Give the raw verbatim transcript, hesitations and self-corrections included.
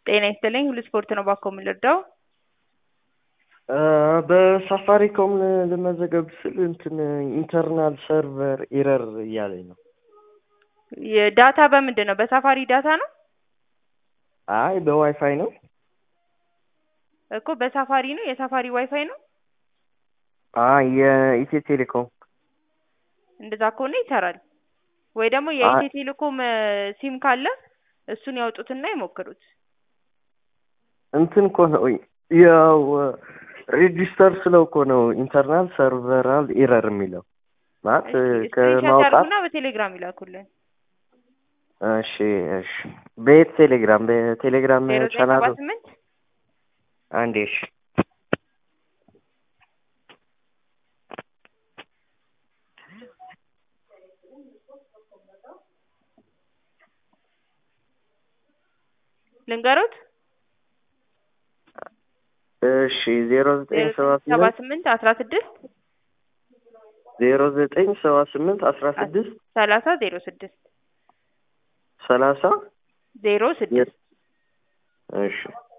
ጤና ይስጥልኝ ሁሉ ስፖርት ነው ባኮ የምንረዳው። በሳፋሪኮም ለመዘገብ ስል እንትን ኢንተርናል ሰርቨር ኤረር እያለኝ ነው። የዳታ በምንድን ነው? በሳፋሪ ዳታ ነው? አይ በዋይፋይ ነው እኮ በሳፋሪ ነው። የሳፋሪ ዋይፋይ ነው? አይ የኢትዮ ቴሌኮም። እንደዛ ከሆነ ይሰራል። ወይ ደግሞ የኢትዮ ቴሌኮም ሲም ካለ እሱን ያውጡትና ይሞክሩት። እንትን እኮ ነው ያው ሬጂስተር ስለው እኮ ነው ኢንተርናል ሰርቨራል ኤረር የሚለው ማለት ከማውጣት በቴሌግራም ይላኩልን። እሺ እሺ በየት ቴሌግራም በቴሌግራም ቻናል አንዴ እሺ ልንገሩት እሺ ዜሮ ዘጠኝ ሰባ ስምንት አስራ ስድስት ዜሮ ዘጠኝ ሰባ ስምንት አስራ ስድስት ሰላሳ ዜሮ ስድስት ሰላሳ ዜሮ ስድስት እሺ